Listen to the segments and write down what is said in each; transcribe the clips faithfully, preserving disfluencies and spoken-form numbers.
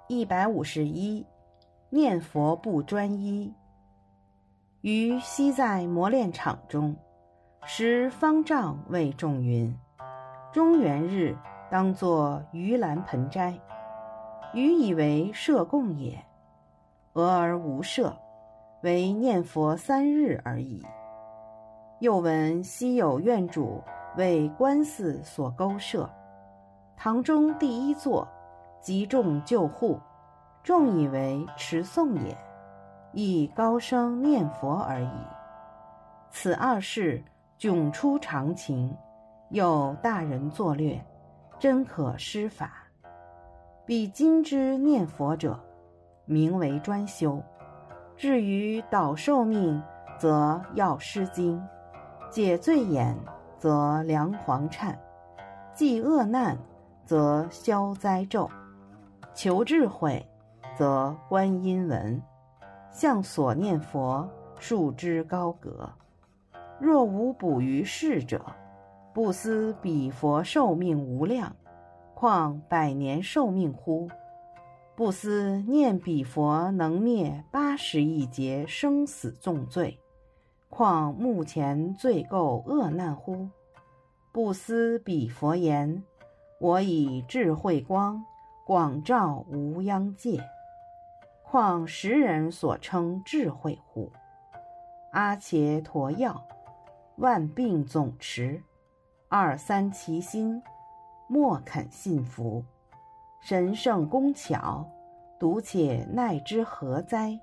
一百五十一，念佛不专一。于昔在磨练场中，时方丈谓众云：中元日当作盂兰盆斋，余以为设供也，俄而无设，唯念佛三日而已。又闻昔有院主为观寺所勾设，堂中第一座，集众救护，众以为持诵也，亦高声念佛而已。此二事迥出常情，有大人作略，真可施法。彼今之念佛者，名为专修；至于导寿命，则药师经；解罪眼，则梁皇忏；济恶难，则消灾咒；求智慧，则观音文。向所念佛，束之高阁。若无补于世者，不思彼佛寿命无量，况百年寿命乎？不思念彼佛能灭八十亿劫生死重罪，况目前罪垢恶难乎？不思彼佛言：我以智慧光，广照无央界，况时人所称智慧乎？阿伽陀药，万病总持，二三其心，莫肯信服。神圣工巧，独且奈之何哉？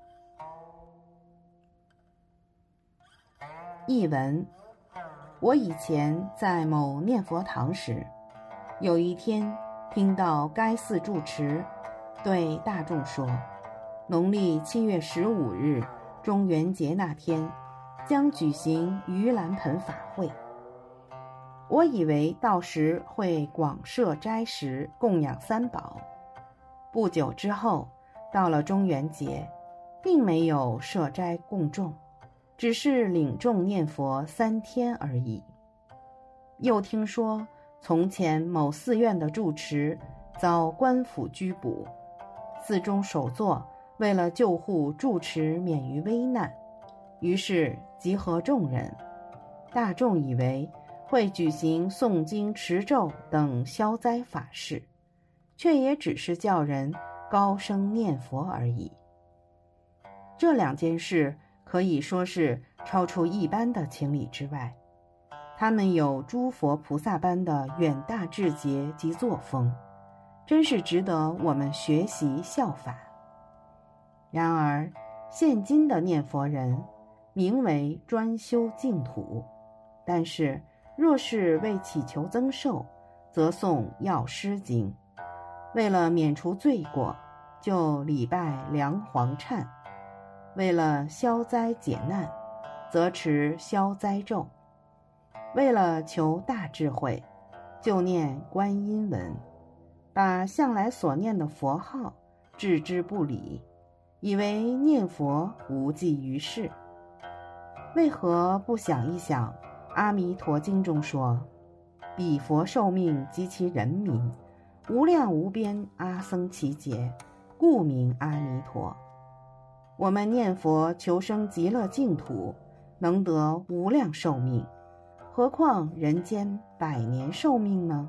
译文：我以前在某念佛堂时，有一天听到该寺住持对大众说，农历七月十五日中元节那天将举行盂兰盆法会。我以为到时会广设斋食供养三宝。不久之后，到了中元节，并没有设斋供众，只是领众念佛三天而已。又听说从前某寺院的住持遭官府拘捕，寺中首座为了救护住持免于危难，于是集合众人，大众以为会举行诵经持咒等消灾法事，却也只是叫人高声念佛而已。这两件事可以说是超出一般的情理之外，他们有诸佛菩萨般的远大智节及作风，真是值得我们学习效法。然而现今的念佛人名为专修净土，但是若是为祈求增寿，则诵药师经；为了免除罪过，就礼拜梁皇忏；为了消灾解难，则持消灾咒；为了求大智慧，就念观音文，把向来所念的佛号置之不理，以为念佛无济于事。为何不想一想阿弥陀经中说，彼佛寿命及其人民，无量无边阿僧祇劫，故名阿弥陀。我们念佛求生极乐净土，能得无量寿命，何况人间百年寿命呢？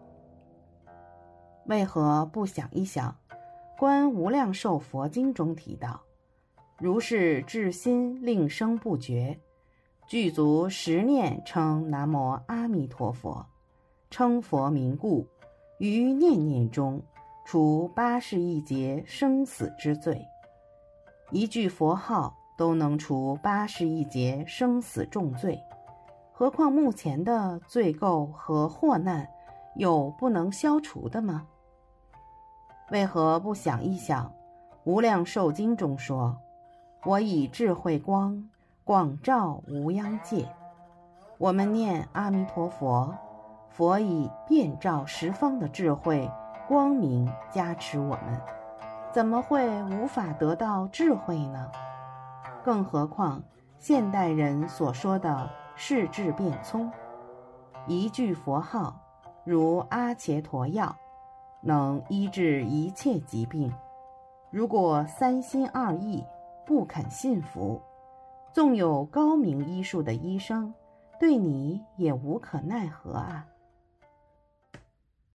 为何不想一想观无量寿佛经中提到，如是至心令生不绝，具足十念称南无阿弥陀佛，称佛名故，于念念中除八十亿劫生死之罪。一句佛号都能除八十亿劫生死重罪，何况目前的罪垢和祸难有不能消除的吗？为何不想一想无量寿经中说，我以智慧光，广照无央界。我们念阿弥陀佛，佛以遍照十方的智慧光明加持我们，怎么会无法得到智慧呢？更何况现代人所说的世智变聪，一句佛号如阿伽陀药，能医治一切疾病， 如果三心二意，不肯信服，纵有高明医术的医生，对你也无可奈何啊。